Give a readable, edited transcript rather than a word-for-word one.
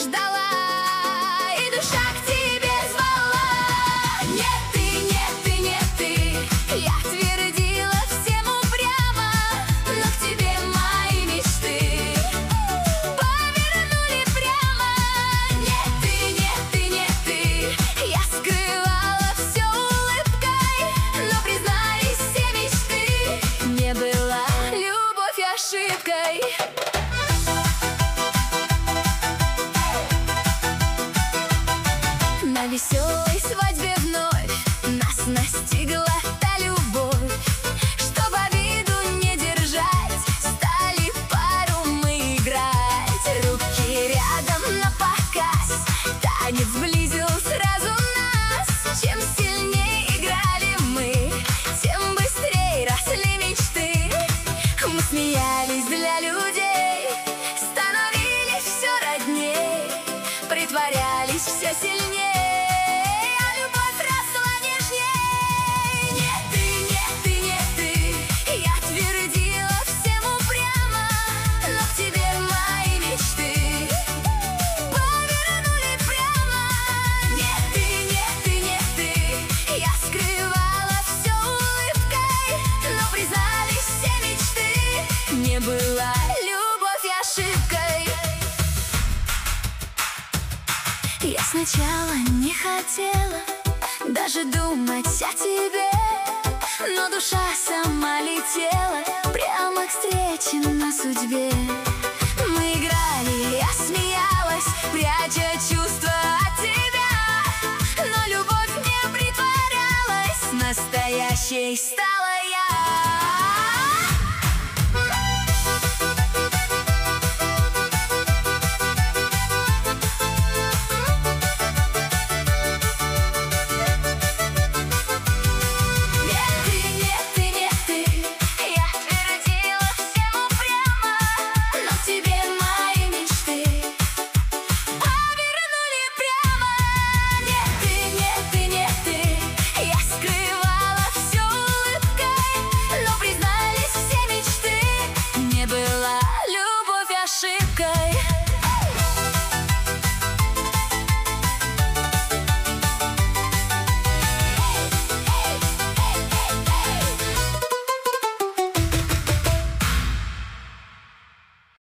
ждала, и душа к тебе звала. Нет ты, нет ты, нет ты, я твердила всем упрямо, но к тебе мои мечты повернули прямо. Нет ты, нет ты, нет ты, я скрывала все улыбкой, но признались все мечты, не была любовь ошибкой. На веселой свадьбе вновь нас настигла та любовь, чтоб обиду не держать, стали пару мы играть. Руки рядом напоказ, танец сблизил сразу нас. Чем сильнее играли мы, тем быстрее росли мечты. Мы смеялись для людей, становились все родней, притворялись все сильнее. Не была любовь ошибкой. Я сначала не хотела даже думать о тебе, но душа сама летела прямо к встрече на судьбе. Мы играли, я смеялась, пряча чувства от тебя, но любовь не притворялась, настоящей стала я.